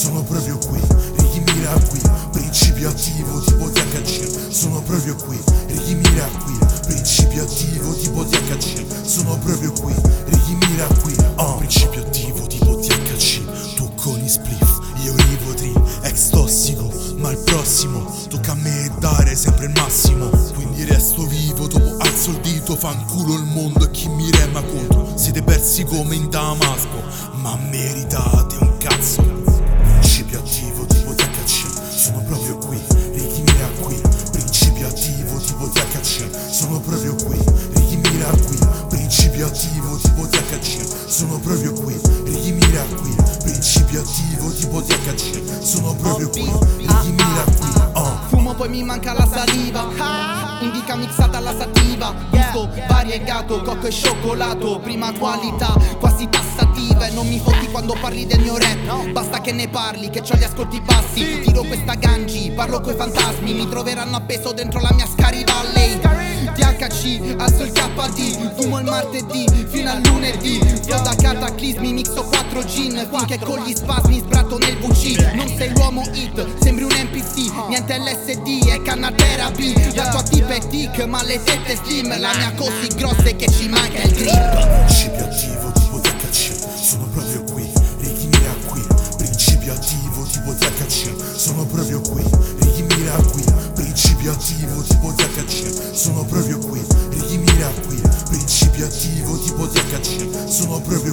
sono proprio qui. Ricky Mira qui, principio attivo tipo THC. Sono proprio qui. Ricky Mira qui, principio attivo tipo THC. Sono proprio qui. Ricky Mira qui, principio attivo tipo THC. Tu con i spliff, io i Rivotril, ex tossico, ma il prossimo tocca a me dare sempre il massimo. Quindi resto vivo, dopo alzo il dito, fanculo il mondo e chi mi rema contro. Siete persi come in Damasco, ma meritate un cazzo. Principio attivo tipo THC, sono proprio qui. Ricky Mira qui, principio attivo tipo THC. Sono proprio qui. Ricky Mira qui, principio attivo tipo THC. Sono proprio qui. Ricky Mira qui, principio attivo tipo THC. Sono proprio qui. Ricky Mira qui, Fumo poi mi manca la saliva, indica mixata alla sativa. Gusto variegato, cocco e cioccolato. Prima qualità, quasi tassativa. E non mi fotti quando parli del mio rap. Basta che ne parli, che c'ho gli ascolti bassi. Tiro questa gangi, parlo coi fantasmi. Mi troveranno appeso dentro la mia Scary Valley. THC, alzo il KD, fumo il martedì fino al lunedì. Flow da cataclismi, mixo 4 gin finché con gli spasmi sbratto nel VC. Non sei l'uomo hit, sembri un NPC. Niente LSD, è canna therapy. La tua tipa è tic, ma le tette slim. La mia così grossa è che ci manca il grip. principio attivo tipo THC. Sono proprio qui. Ricky Mira qui, principio attivo tipo THC. Sono proprio qui. Ricky Mira qui, principio attivo tipo THC. Sono proprio qui. Ricky Mira qui, principio attivo tipo THC. Sono proprio